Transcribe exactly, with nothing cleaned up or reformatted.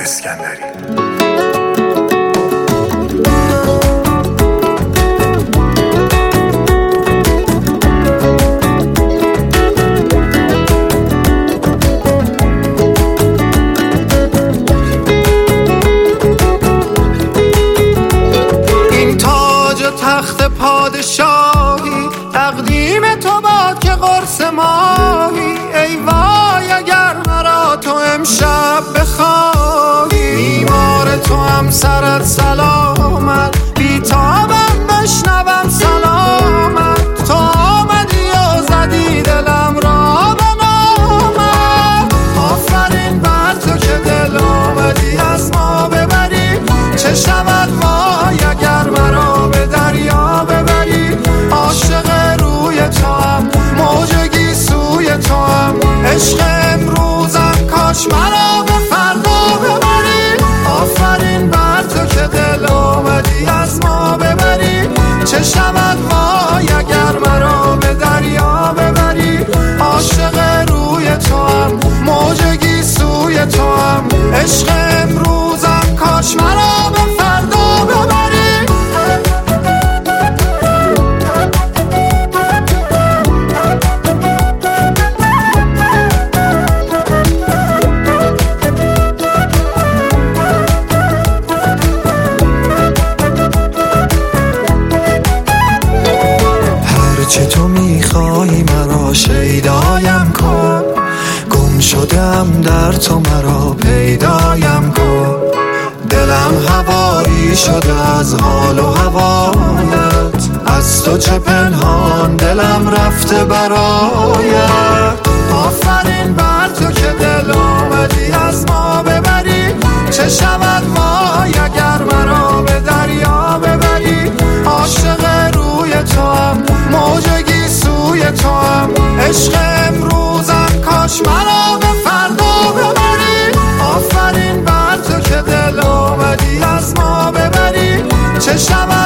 اسکندری. تخت پادشاهی تقدیم تو باد که قرص ماهی. ای وای اگر مرا تو امشب بخواهی، بیمار تو هم سرت سلامت، بیتابم بشنوم سلامت. تو آمدی و زدی دلم را به نامت. آفرین بر تو که دل آمدی از ما ببری. چه شود وای اگر مرا به دریا ببری. عاشق روی تو هم موجگی سوی تو هم. عشق امروزم کاش مرا به فردا ببری. آفرین بر تو که دل آمدی از ما ببری. چه شود وای اگر مرا به دریا ببری. عاشق روی تو هم موجگی سوی تو هم. عشق امروزم کاش مرا به فردا ببری. هرچه تو میخوای مرا شیدایم کن. گم شدم در تو مرا پیدایم کن. دلم هوایی شده از حال و هوایت. از تو چه پنهان دلم رفته برایت. آفرین بر تو که دل آمدی از ما ببری. چه شود وای اگر مرا به دریا ببری. عاشق روی تو هم موجگی سوی تو هم. عشق امروزم کاش مرا به فردا ببری. آفرین بر تو که دل آمدی از ما ببری. چه شود